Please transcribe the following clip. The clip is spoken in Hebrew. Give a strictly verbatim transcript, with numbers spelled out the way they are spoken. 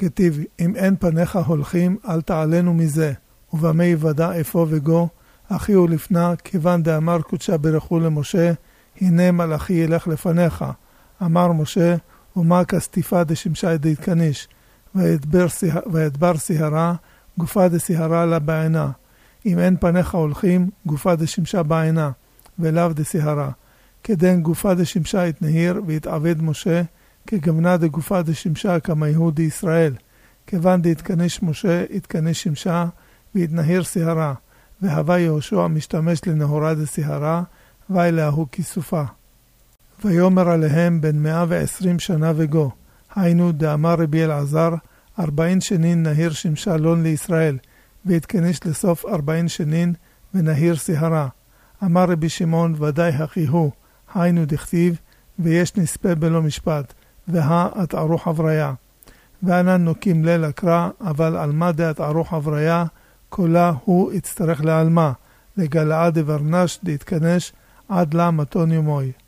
כתיב, אם אין פניך הולכים, אל תעלנו מזה, ובמה יוודע אפוא וגו, אחי הוא לפנה, כיוון דאמר קודשה ברכו למשה, הנה מלאכי ילך לפניך. אמר משה, ומה כסטיפה דשמשה דתקניש, וידבר סיהרה, גופה דסיהרה לה בעינה. אם אין פניך הולכים, גופה דשמשה בעינה, ולאו דסיהרה. כדן גופה דשמשה התנהיר, והתעבד משה, כגמנה דגופה דשמשה כמה יהודי ישראל. כיוון דתקניש משה, התקניש שמשה, והתנהיר סיהרה. והווה יהושע משתמש לנהורה דסיהרה, ואילהו כיסופה. ויאמר עליהם בין מאה ועשרים שנה וגו, היינו דאמר רבי אלעזר, ארבעין שנין נהיר שמשה לון לישראל, והתקניש לסוף ארבעין שנין ונהיר סיהרה. אמר רבי שמעון ודאי הכי הוא, היינו דכתיב, ויש נספה בלא משפט, והא התערוך הבריה. ואנן נוקים ליל הקרא, אבל על מה דעת ערוך הבריה, כולה הוא יצטרך לעלמה, לגלעה דברנש דתקנש עד לה מתון יומוי.